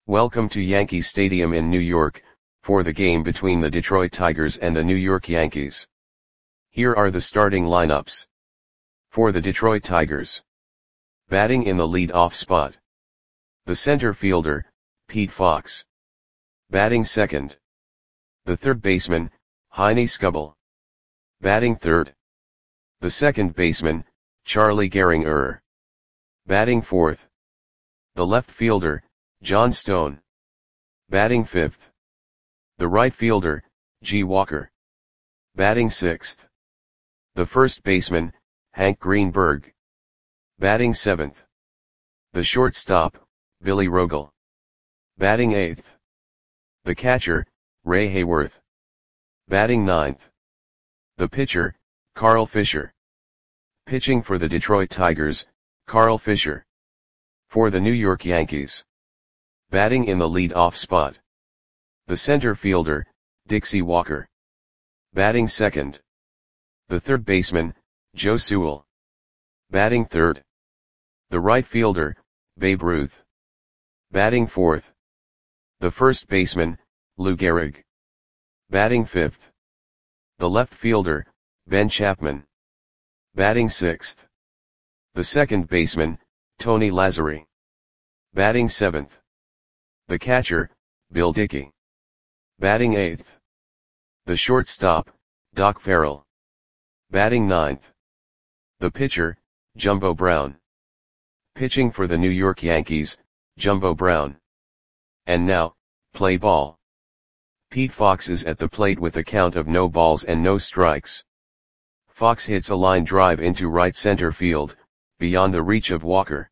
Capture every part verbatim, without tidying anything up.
Welcome to Yankee Stadium in New York, for the game between the Detroit Tigers and the New York Yankees. Here are the starting lineups. For the Detroit Tigers. Batting in the lead-off spot. The center fielder, Pete Fox. Batting second. The third baseman, Heine Skubal. Batting third. The second baseman, Charlie Gehringer. Batting fourth. The left fielder, John Stone. Batting fifth. The right fielder, G. Walker. Batting sixth. The first baseman, Hank Greenberg. Batting seventh. The shortstop, Billy Rogel. Batting eighth. The catcher, Ray Hayworth. Batting ninth. The pitcher, Carl Fisher. Pitching for the Detroit Tigers, Carl Fisher. For the New York Yankees. Batting in the lead-off spot. The center fielder, Dixie Walker. Batting second. The third baseman, Joe Sewell. Batting third. The right fielder, Babe Ruth. Batting fourth. The first baseman, Lou Gehrig. Batting fifth. The left fielder, Ben Chapman. Batting sixth. The second baseman, Tony Lazzeri. Batting seventh. The catcher, Bill Dickey. Batting eighth. The shortstop, Doc Farrell. Batting ninth. The pitcher, Jumbo Brown. Pitching for the New York Yankees, Jumbo Brown. And now, play ball. Pete Fox is at the plate with a count of no balls and no strikes. Fox hits a line drive into right center field, beyond the reach of Walker.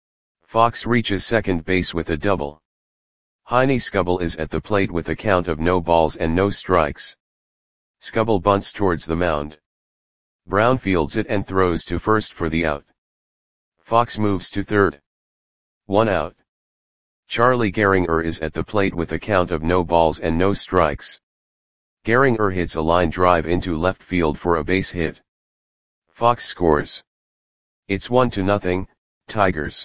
Fox reaches second base with a double. Heine Skubal is at the plate with a count of no balls and no strikes. Skubal bunts towards the mound. Brown fields it and throws to first for the out. Fox moves to third. One out. Charlie Gehringer is at the plate with a count of no balls and no strikes. Gehringer hits a line drive into left field for a base hit. Fox scores. It's one to nothing, Tigers.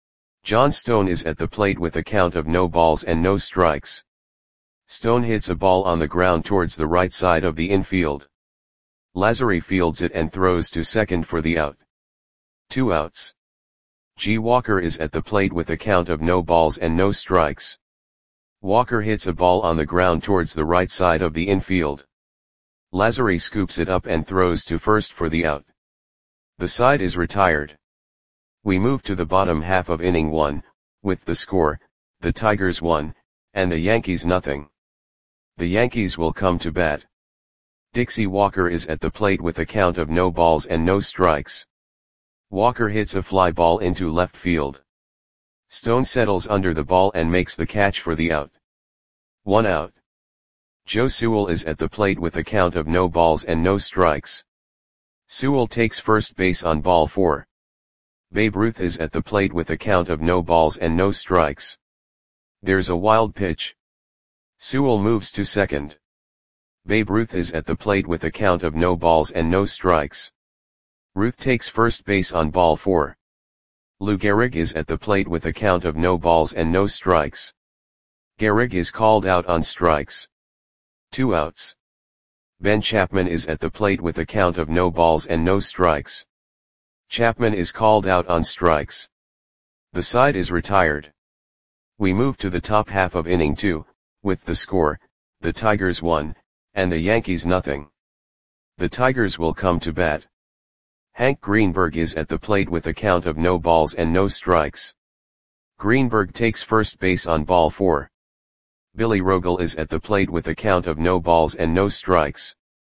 John Stone is at the plate with a count of no balls and no strikes. Stone hits a ball on the ground towards the right side of the infield. Lazzeri fields it and throws to second for the out. Two outs. G. Walker is at the plate with a count of no balls and no strikes. Walker hits a ball on the ground towards the right side of the infield. Lazzeri scoops it up and throws to first for the out. The side is retired. We move to the bottom half of inning one, with the score, the Tigers one, and the Yankees nothing. The Yankees will come to bat. Dixie Walker is at the plate with a count of no balls and no strikes. Walker hits a fly ball into left field. Stone settles under the ball and makes the catch for the out. One out. Joe Sewell is at the plate with a count of no balls and no strikes. Sewell takes first base on ball four. Babe Ruth is at the plate with a count of no balls and no strikes. There's a wild pitch. Sewell moves to second. Babe Ruth is at the plate with a count of no balls and no strikes. Ruth takes first base on ball four. Lou Gehrig is at the plate with a count of no balls and no strikes. Gehrig is called out on strikes. Two outs. Ben Chapman is at the plate with a count of no balls and no strikes. Chapman is called out on strikes. The side is retired. We move to the top half of inning two, with the score, the Tigers one, and the Yankees nothing. The Tigers will come to bat. Hank Greenberg is at the plate with a count of no balls and no strikes. Greenberg takes first base on ball four. Billy Rogel is at the plate with a count of no balls and no strikes.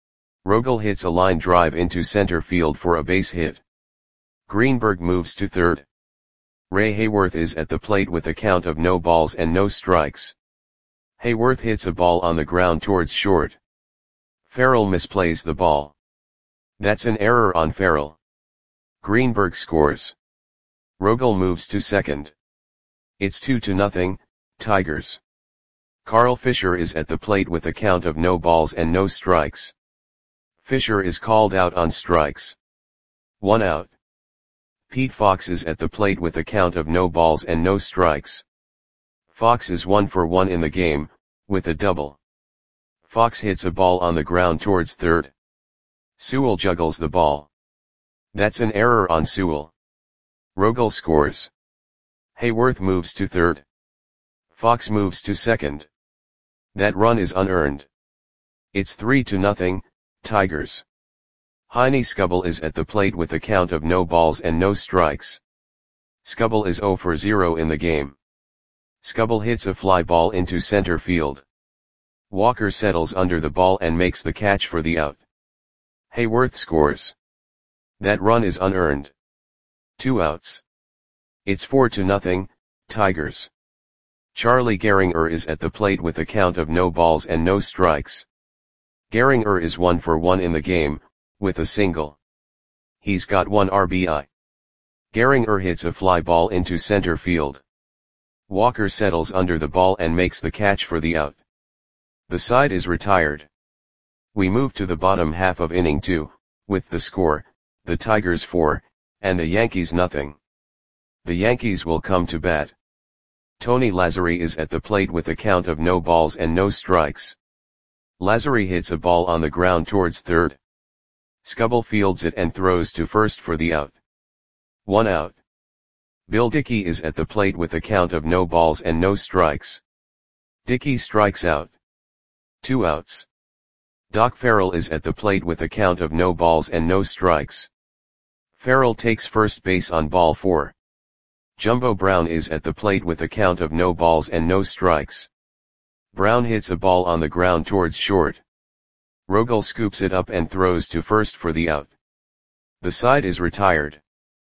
Rogel hits a line drive into center field for a base hit. Greenberg moves to third. Ray Hayworth is at the plate with a count of no balls and no strikes. Hayworth hits a ball on the ground towards short. Farrell misplays the ball. That's an error on Farrell. Greenberg scores. Rogel moves to second. It's two to nothing, Tigers. Carl Fisher is at the plate with a count of no balls and no strikes. Fisher is called out on strikes. One out. Pete Fox is at the plate with a count of no balls and no strikes. Fox is one for one in the game, with a double. Fox hits a ball on the ground towards third. Sewell juggles the ball. That's an error on Sewell. Rogel scores. Hayworth moves to third. Fox moves to second. That run is unearned. It's three to nothing, Tigers. Heine Skubal is at the plate with a count of no balls and no strikes. Skubal is zero for zero in the game. Skubal hits a fly ball into center field. Walker settles under the ball and makes the catch for the out. Hayworth scores. That run is unearned. Two outs. It's four to nothing, Tigers. Charlie Gehringer is at the plate with a count of no balls and no strikes. Gehringer is one for one in the game, with a single. He's got one R B I. Gehringer hits a fly ball into center field. Walker settles under the ball and makes the catch for the out. The side is retired. We move to the bottom half of inning two, with the score, the Tigers four, and the Yankees nothing. The Yankees will come to bat. Tony Lazzeri is at the plate with a count of no balls and no strikes. Lazzeri hits a ball on the ground towards third. Skubal fields it and throws to first for the out. One out. Bill Dickey is at the plate with a count of no balls and no strikes. Dickey strikes out. Two outs. Doc Farrell is at the plate with a count of no balls and no strikes. Farrell takes first base on ball four. Jumbo Brown is at the plate with a count of no balls and no strikes. Brown hits a ball on the ground towards short. Rogel scoops it up and throws to first for the out. The side is retired.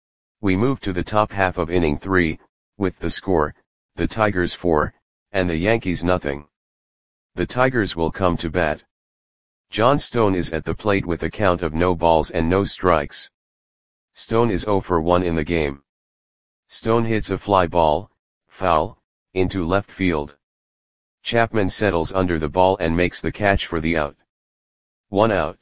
We move to the top half of inning three, with the score, the Tigers four, and the Yankees nothing. The Tigers will come to bat. John Stone is at the plate with a count of no balls and no strikes. Stone is zero for one in the game. Stone hits a fly ball, foul, into left field. Chapman settles under the ball and makes the catch for the out. One out.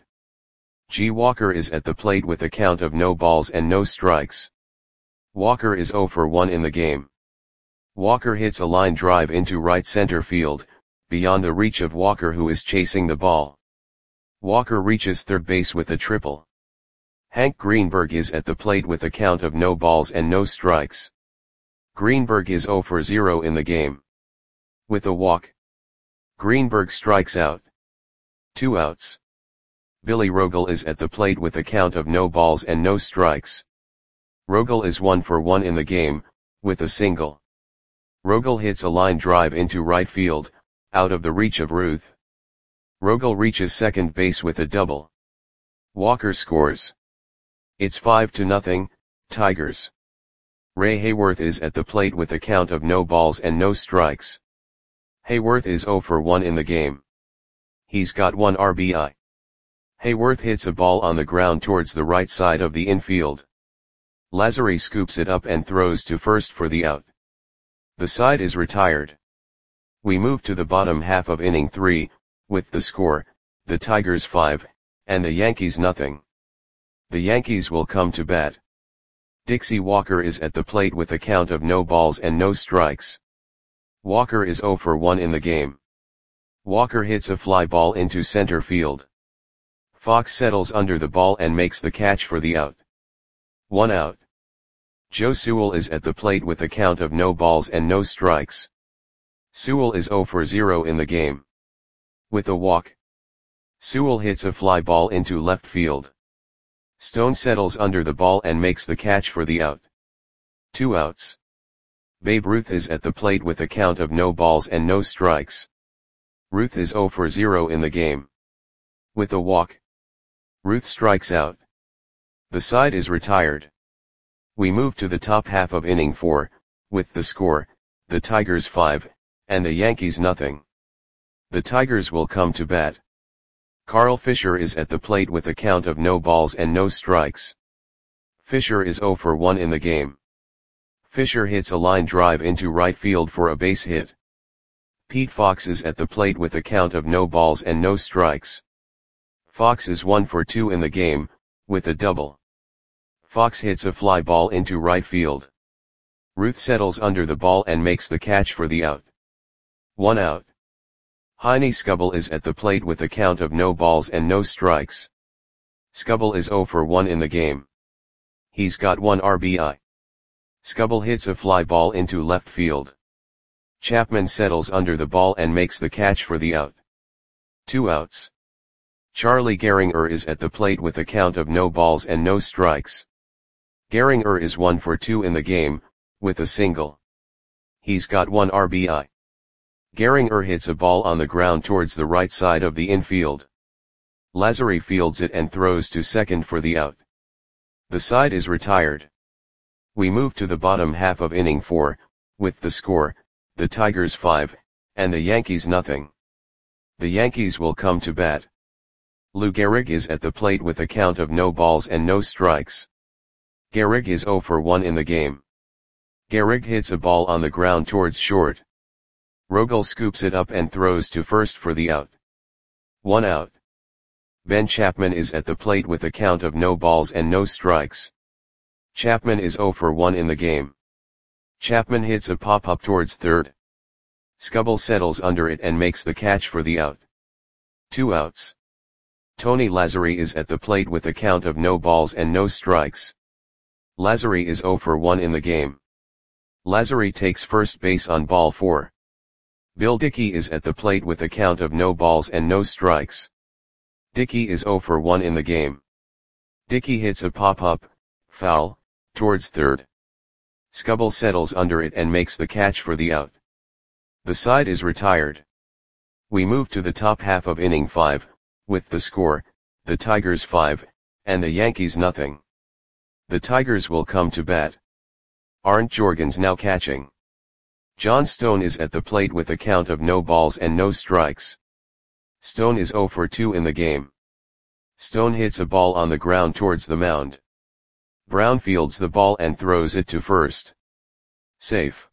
G. Walker is at the plate with a count of no balls and no strikes. Walker is zero for one in the game. Walker hits a line drive into right center field, beyond the reach of Walker who is chasing the ball. Walker reaches third base with a triple. Hank Greenberg is at the plate with a count of no balls and no strikes. Greenberg is zero for zero in the game. With a walk. Greenberg strikes out. Two outs. Billy Rogel is at the plate with a count of no balls and no strikes. Rogel is one for one in the game, with a single. Rogel hits a line drive into right field, out of the reach of Ruth. Rogel reaches second base with a double. Walker scores. It's five to nothing, Tigers. Ray Hayworth is at the plate with a count of no balls and no strikes. Hayworth is zero for one in the game. He's got one R B I. Hayworth hits a ball on the ground towards the right side of the infield. Lazzeri scoops it up and throws to first for the out. The side is retired. We move to the bottom half of inning three, with the score, the Tigers five, and the Yankees nothing. The Yankees will come to bat. Dixie Walker is at the plate with a count of no balls and no strikes. Walker is zero for one in the game. Walker hits a fly ball into center field. Fox settles under the ball and makes the catch for the out. One out. Joe Sewell is at the plate with a count of no balls and no strikes. Sewell is zero for zero in the game. With a walk. Sewell hits a fly ball into left field. Stone settles under the ball and makes the catch for the out. Two outs. Babe Ruth is at the plate with a count of no balls and no strikes. Ruth is zero for zero in the game. With a walk. Ruth strikes out. The side is retired. We move to the top half of inning four, with the score, the Tigers five, and the Yankees nothing. The Tigers will come to bat. Carl Fisher is at the plate with a count of no balls and no strikes. Fisher is zero for one in the game. Fisher hits a line drive into right field for a base hit. Pete Fox is at the plate with a count of no balls and no strikes. Fox is one for two in the game, with a double. Fox hits a fly ball into right field. Ruth settles under the ball and makes the catch for the out. One out. Heine Skubal is at the plate with a count of no balls and no strikes. Skubal is zero for one in the game. He's got one R B I. Skubal hits a fly ball into left field. Chapman settles under the ball and makes the catch for the out. Two outs. Charlie Gehringer is at the plate with a count of no balls and no strikes. Gehringer is one for two in the game, with a single. He's got one R B I. Gehringer hits a ball on the ground towards the right side of the infield. Lazary fields it and throws to second for the out. The side is retired. We move to the bottom half of inning four, with the score, the Tigers five, and the Yankees nothing. The Yankees will come to bat. Lou Gehrig is at the plate with a count of no balls and no strikes. Gehrig is zero for one in the game. Gehrig hits a ball on the ground towards short. Rogel scoops it up and throws to first for the out. One out. Ben Chapman is at the plate with a count of no balls and no strikes. Chapman is zero for one in the game. Chapman hits a pop-up towards third. Skubal settles under it and makes the catch for the out. Two outs. Tony Lazzeri is at the plate with a count of no balls and no strikes. Lazzeri is zero for one in the game. Lazzeri takes first base on ball four. Bill Dickey is at the plate with a count of no balls and no strikes. Dickey is zero for one in the game. Dickey hits a pop-up, foul, towards third. Skubal settles under it and makes the catch for the out. The side is retired. We move to the top half of inning five, with the score, the Tigers five, and the Yankees nothing. The Tigers will come to bat. Arndt Jorgens now catching. John Stone is at the plate with a count of no balls and no strikes. Stone is zero for two in the game. Stone hits a ball on the ground towards the mound. Brown fields the ball and throws it to first. Safe.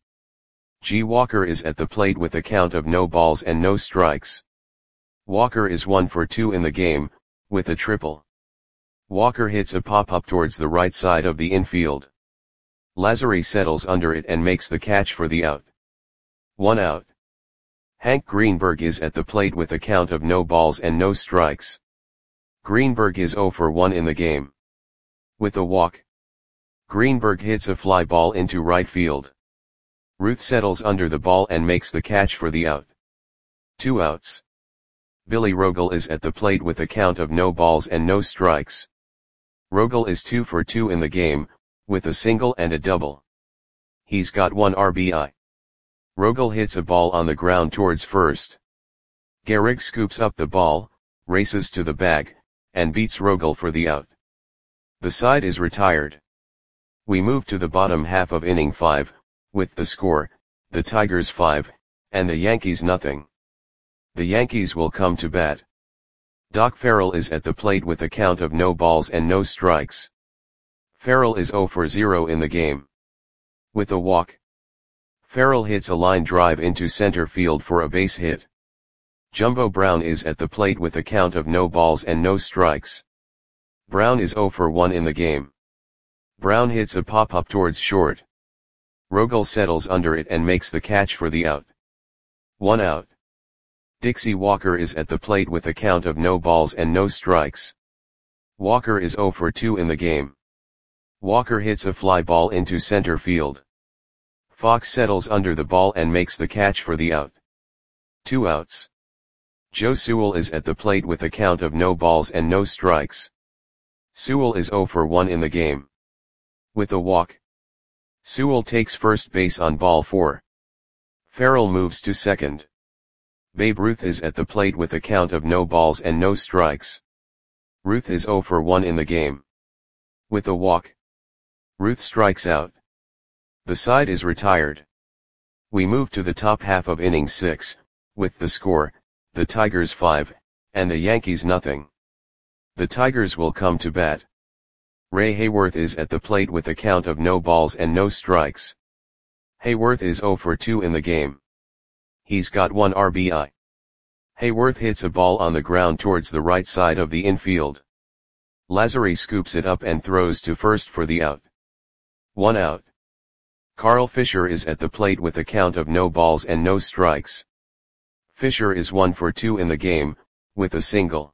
G. Walker is at the plate with a count of no balls and no strikes. Walker is one for two in the game, with a triple. Walker hits a pop-up towards the right side of the infield. Lazzeri settles under it and makes the catch for the out. One out. Hank Greenberg is at the plate with a count of no balls and no strikes. Greenberg is zero for one in the game. With a walk. Greenberg hits a fly ball into right field. Ruth settles under the ball and makes the catch for the out. Two outs. Billy Rogel is at the plate with a count of no balls and no strikes. Rogel is two for two in the game, with a single and a double. He's got one R B I. Rogel hits a ball on the ground towards first. Gehrig scoops up the ball, races to the bag, and beats Rogel for the out. The side is retired. We move to the bottom half of inning five, with the score, the Tigers five, and the Yankees nothing. The Yankees will come to bat. Doc Farrell is at the plate with a count of no balls and no strikes. Farrell is zero for zero in the game. With a walk. Farrell hits a line drive into center field for a base hit. Jumbo Brown is at the plate with a count of no balls and no strikes. Brown is zero for one in the game. Brown hits a pop-up towards short. Rogel settles under it and makes the catch for the out. One out. Dixie Walker is at the plate with a count of no balls and no strikes. Walker is zero for two in the game. Walker hits a fly ball into center field. Fox settles under the ball and makes the catch for the out. Two outs. Joe Sewell is at the plate with a count of no balls and no strikes. Sewell is zero for one in the game. With a walk. Sewell takes first base on ball four. Farrell moves to second. Babe Ruth is at the plate with a count of no balls and no strikes. Ruth is zero for one in the game. With a walk. Ruth strikes out. The side is retired. We move to the top half of inning six, with the score, the Tigers five, and the Yankees nothing. The Tigers will come to bat. Ray Hayworth is at the plate with a count of no balls and no strikes. Hayworth is zero for two in the game. He's got one R B I. Hayworth hits a ball on the ground towards the right side of the infield. Lazzeri scoops it up and throws to first for the out. One out. Carl Fisher is at the plate with a count of no balls and no strikes. Fisher is one for two in the game, with a single.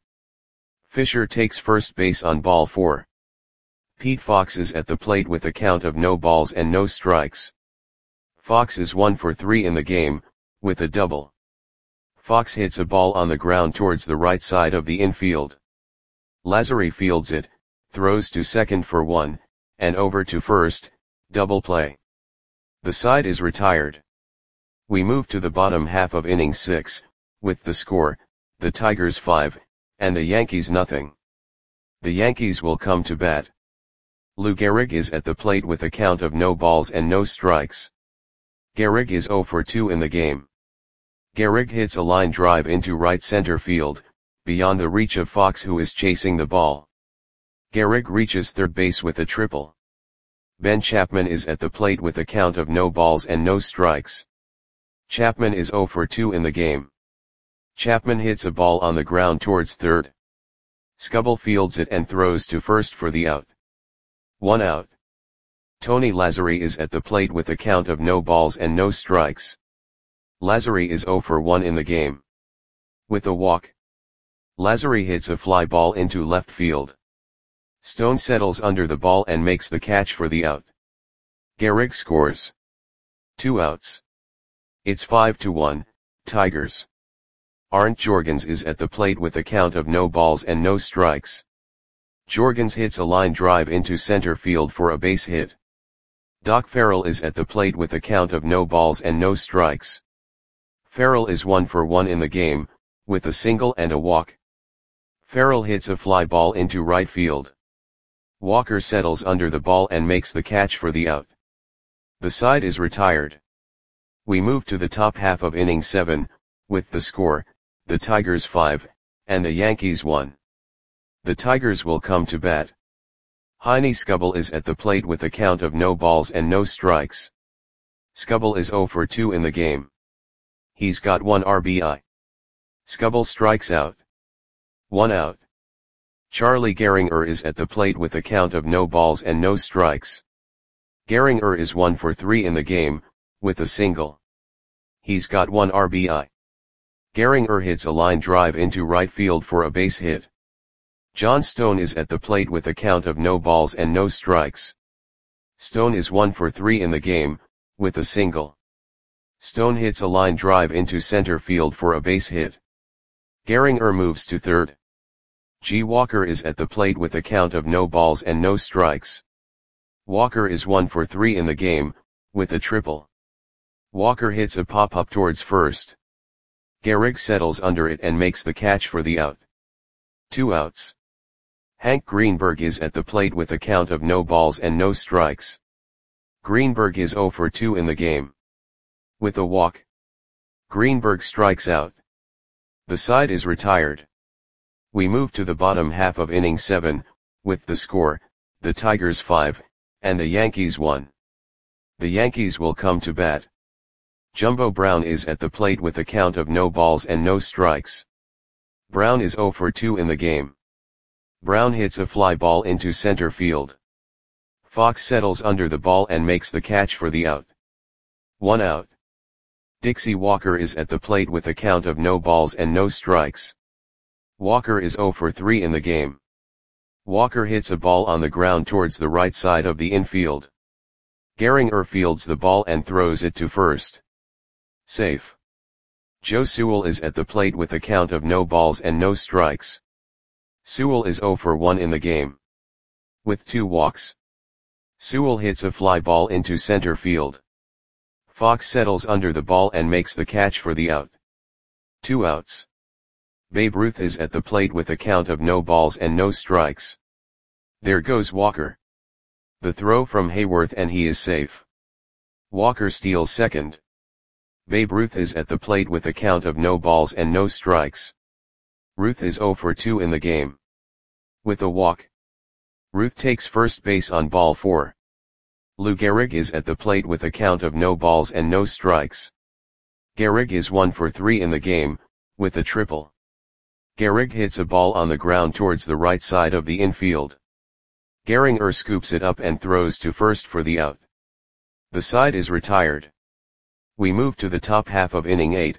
Fisher takes first base on ball four. Pete Fox is at the plate with a count of no balls and no strikes. Fox is one for three in the game, with a double. Fox hits a ball on the ground towards the right side of the infield. Lazary fields it, throws to second for one, and over to first, double play. The side is retired. We move to the bottom half of inning six, with the score, the Tigers five, and the Yankees nothing. The Yankees will come to bat. Lou Gehrig is at the plate with a count of no balls and no strikes. Gehrig is zero for two in the game. Gehrig hits a line drive into right center field, beyond the reach of Fox, who is chasing the ball. Gehrig reaches third base with a triple. Ben Chapman is at the plate with a count of no balls and no strikes. Chapman is zero for two in the game. Chapman hits a ball on the ground towards third. Skubal fields it and throws to first for the out. One out. Tony Lazary is at the plate with a count of no balls and no strikes. Lazary is zero for one in the game. With a walk, Lazary hits a fly ball into left field. Stone settles under the ball and makes the catch for the out. Gehrig scores. Two outs. It's five to one, Tigers. Arndt Jorgens is at the plate with a count of no balls and no strikes. Jorgens hits a line drive into center field for a base hit. Doc Farrell is at the plate with a count of no balls and no strikes. Farrell is one for one in the game, with a single and a walk. Farrell hits a fly ball into right field. Walker settles under the ball and makes the catch for the out. The side is retired. We move to the top half of inning seven, with the score, the Tigers five, and the Yankees one. The Tigers will come to bat. Heine Skubal is at the plate with a count of no balls and no strikes. Skubal is zero for two in the game. He's got one R B I. Skubal strikes out. One out. Charlie Gehringer is at the plate with a count of no balls and no strikes. Gehringer is one for three in the game, with a single. He's got one R B I. Gehringer hits a line drive into right field for a base hit. John Stone is at the plate with a count of no balls and no strikes. Stone is one for three in the game, with a single. Stone hits a line drive into center field for a base hit. Gehringer moves to third. G. Walker is at the plate with a count of no balls and no strikes. Walker is one for three in the game, with a triple. Walker hits a pop-up towards first. Gehrig settles under it and makes the catch for the out. Two outs. Hank Greenberg is at the plate with a count of no balls and no strikes. Greenberg is zero for two in the game. With a walk, Greenberg strikes out. The side is retired. We move to the bottom half of inning seven, with the score, the Tigers five, and the Yankees one. The Yankees will come to bat. Jumbo Brown is at the plate with a count of no balls and no strikes. Brown is zero for two in the game. Brown hits a fly ball into center field. Fox settles under the ball and makes the catch for the out. One out. Dixie Walker is at the plate with a count of no balls and no strikes. Walker is zero for three in the game. Walker hits a ball on the ground towards the right side of the infield. Gehringer fields the ball and throws it to first. Safe. Joe Sewell is at the plate with a count of no balls and no strikes. Sewell is zero for one in the game. With two walks, Sewell hits a fly ball into center field. Fox settles under the ball and makes the catch for the out. Two outs. Babe Ruth is at the plate with a count of no balls and no strikes. There goes Walker. The throw from Hayworth and he is safe. Walker steals second. Babe Ruth is at the plate with a count of no balls and no strikes. Ruth is zero for two in the game. With a walk, Ruth takes first base on ball four. Lou Gehrig is at the plate with a count of no balls and no strikes. Gehrig is one for three in the game, with a triple. Gehrig hits a ball on the ground towards the right side of the infield. Gehringer scoops it up and throws to first for the out. The side is retired. We move to the top half of inning eight,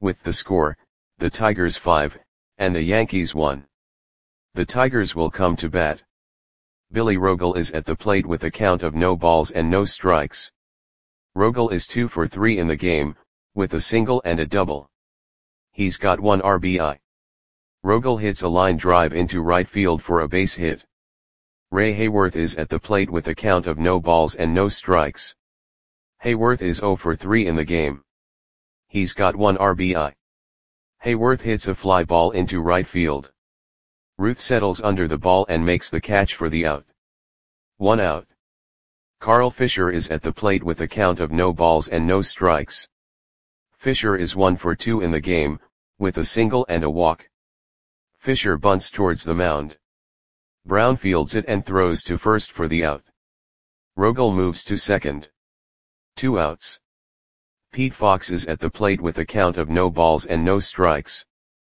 With the score, the Tigers five, and the Yankees one. The Tigers will come to bat. Billy Rogel is at the plate with a count of no balls and no strikes. Rogel is two for three in the game, with a single and a double. He's got one R B I. Rogel hits a line drive into right field for a base hit. Ray Hayworth is at the plate with a count of no balls and no strikes. Hayworth is zero for three in the game. He's got one R B I. Hayworth hits a fly ball into right field. Ruth settles under the ball and makes the catch for the out. One out. Carl Fisher is at the plate with a count of no balls and no strikes. Fisher is one for two in the game, with a single and a walk. Fisher bunts towards the mound. Brown fields it and throws to first for the out. Rogel moves to second. Two outs. Pete Fox is at the plate with a count of no balls and no strikes.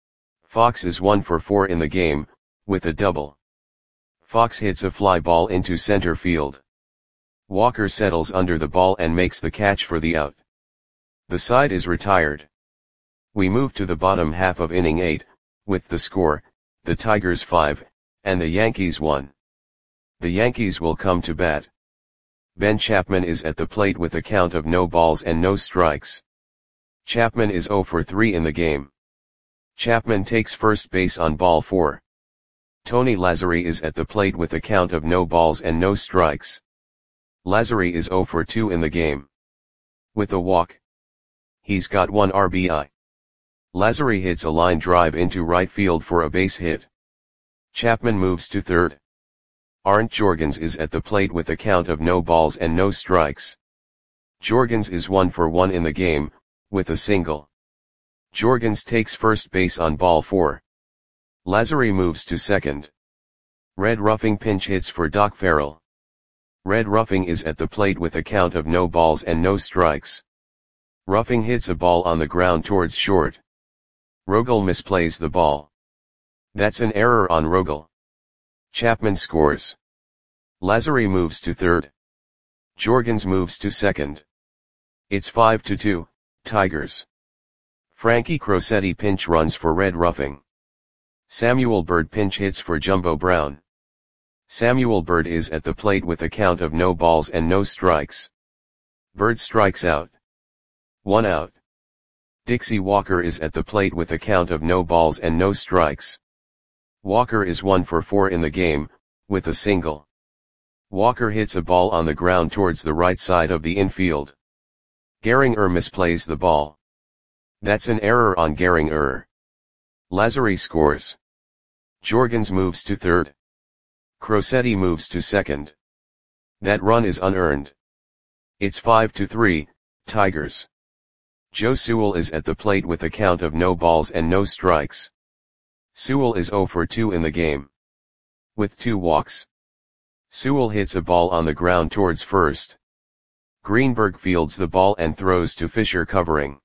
Fox is one for four in the game, with a double. Fox hits a fly ball into center field. Walker settles under the ball and makes the catch for the out. The side is retired. We move to the bottom half of inning eight, with the score, the Tigers five, and the Yankees one. The Yankees will come to bat. Ben Chapman is at the plate with a count of no balls and no strikes. Chapman is zero for three in the game. Chapman takes first base on ball four. Tony Lazzeri is at the plate with a count of no balls and no strikes. Lazzeri is zero for two in the game. With a walk. He's got one R B I. Lazzeri hits a line drive into right field for a base hit. Chapman moves to third. Arndt Jorgens is at the plate with a count of no balls and no strikes. Jorgens is one for one in the game, with a single. Jorgens takes first base on ball four. Lazzeri moves to second. Red Ruffing pinch hits for Doc Farrell. Red Ruffing is at the plate with a count of no balls and no strikes. Ruffing hits a ball on the ground towards short. Rogel misplays the ball. That's an error on Rogel. Chapman scores. Lazzeri moves to third. Jorgens moves to second. It's five to two, Tigers. Frankie Crosetti pinch runs for Red Ruffing. Samuel Bird pinch hits for Jumbo Brown. Samuel Bird is at the plate with a count of no balls and no strikes. Bird strikes out. One out. Dixie Walker is at the plate with a count of no balls and no strikes. Walker is one for four in the game, with a single. Walker hits a ball on the ground towards the right side of the infield. Gehringer misplays the ball. That's an error on Gehringer. Lazzeri scores. Jorgens moves to third. Crosetti moves to second. That run is unearned. It's five to three, Tigers. Joe Sewell is at the plate with a count of no balls and no strikes. Sewell is zero for two in the game. With two walks. Sewell hits a ball on the ground towards first. Greenberg fields the ball and throws to Fisher covering.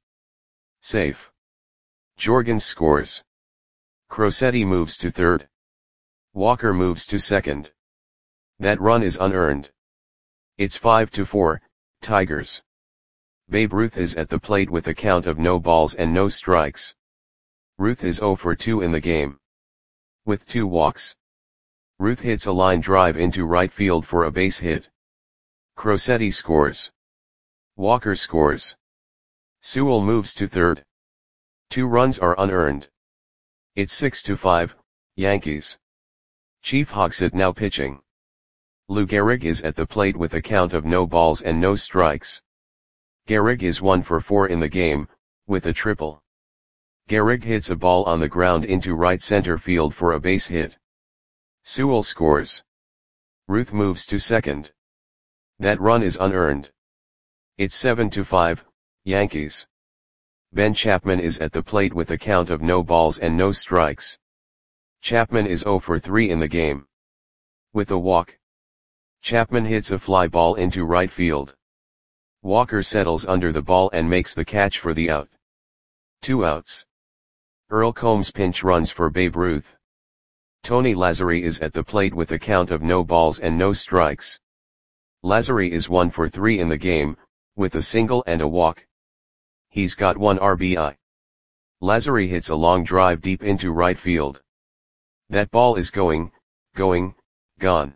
Safe. Jorgens scores. Crosetti moves to third. Walker moves to second. That run is unearned. It's five to four, Tigers. Babe Ruth is at the plate with a count of no balls and no strikes. Ruth is zero for two in the game. With two walks. Ruth hits a line drive into right field for a base hit. Crosetti scores. Walker scores. Sewell moves to third. Two runs are unearned. It's six to five, Yankees. Chief Hogsett now pitching. Lou Gehrig is at the plate with a count of no balls and no strikes. Gehrig is one for four in the game, with a triple. Gehrig hits a ball on the ground into right center field for a base hit. Sewell scores. Ruth moves to second. That run is unearned. It's seven to five, Yankees. Ben Chapman is at the plate with a count of no balls and no strikes. Chapman is zero for three in the game. With a walk. Chapman hits a fly ball into right field. Walker settles under the ball and makes the catch for the out. Two outs. Earl Combs pinch runs for Babe Ruth. Tony Lazzeri is at the plate with a count of no balls and no strikes. Lazzeri is one for three in the game, with a single and a walk. He's got one R B I. Lazary hits a long drive deep into right field. That ball is going, going, gone.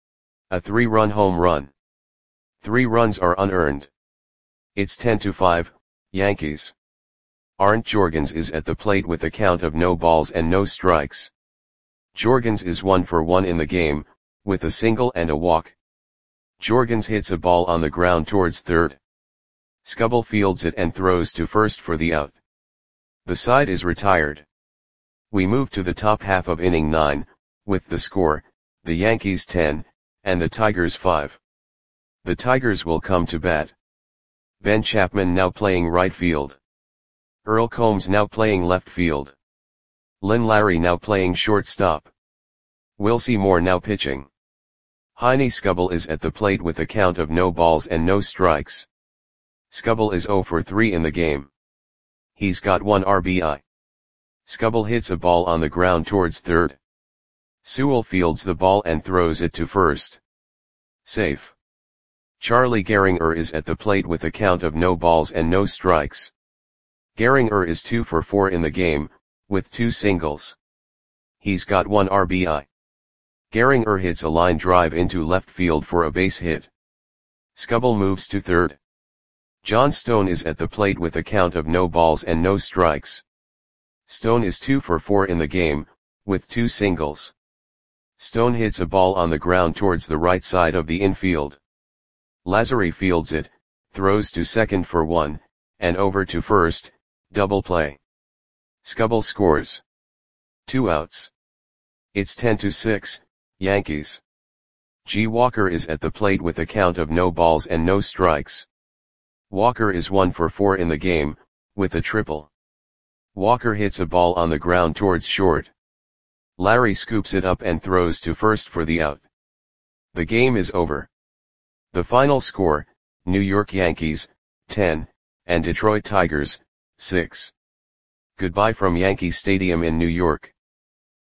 A three-run home run. Three runs are unearned. It's ten to five, Yankees. Arndt Jorgens is at the plate with a count of no balls and no strikes. Jorgens is one for one in the game, with a single and a walk. Jorgens hits a ball on the ground towards third. Skubal fields it and throws to first for the out. The side is retired. We move to the top half of inning nine, with the score, the Yankees ten, and the Tigers five. The Tigers will come to bat. Ben Chapman now playing right field. Earl Combs now playing left field. Lynn Larry now playing shortstop. Wilcie Moore now pitching. Heine Skubal is at the plate with a count of no balls and no strikes. Skubal is zero for three in the game. He's got one R B I. Skubal hits a ball on the ground towards third. Sewell fields the ball and throws it to first. Safe. Charlie Gehringer is at the plate with a count of no balls and no strikes. Gehringer is two for four in the game, with two singles. He's got one R B I. Gehringer hits a line drive into left field for a base hit. Skubal moves to third. John Stone is at the plate with a count of no balls and no strikes. Stone is two for four in the game, with two singles. Stone hits a ball on the ground towards the right side of the infield. Lazary fields it, throws to second for one, and over to first, double play. Skubal scores. Two outs. It's ten to six, Yankees. G. Walker is at the plate with a count of no balls and no strikes. Walker is one for four in the game, with a triple. Walker hits a ball on the ground towards short. Larry scoops it up and throws to first for the out. The game is over. The final score, New York Yankees, ten, and Detroit Tigers, six. Goodbye from Yankee Stadium in New York.